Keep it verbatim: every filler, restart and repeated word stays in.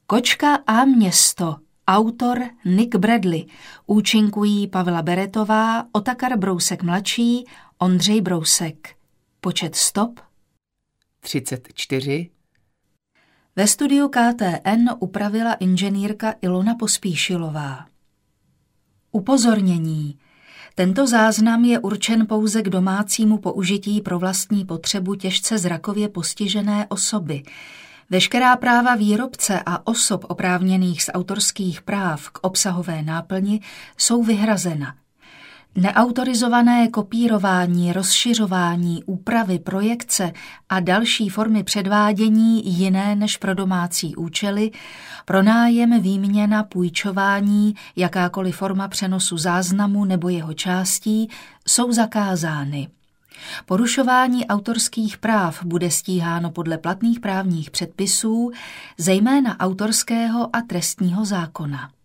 Kočka a město. Autor Nick Bradley. Účinkují Pavla Beretová, Otakar Brousek mladší, Ondřej Brousek. Počet stop třicet čtyři. Ve studiu K T N upravila inženýrka Ilona Pospíšilová. Upozornění. Tento záznam je určen pouze k domácímu použití pro vlastní potřebu těžce zrakově postižené osoby. Veškerá práva výrobce a osob oprávněných z autorských práv k obsahové náplni jsou vyhrazena. Neautorizované kopírování, rozšiřování, úpravy, projekce a další formy předvádění jiné než pro domácí účely, pronájem, výměna, půjčování, jakákoliv forma přenosu záznamu nebo jeho částí jsou zakázány. Porušování autorských práv bude stíháno podle platných právních předpisů, zejména autorského a trestního zákona.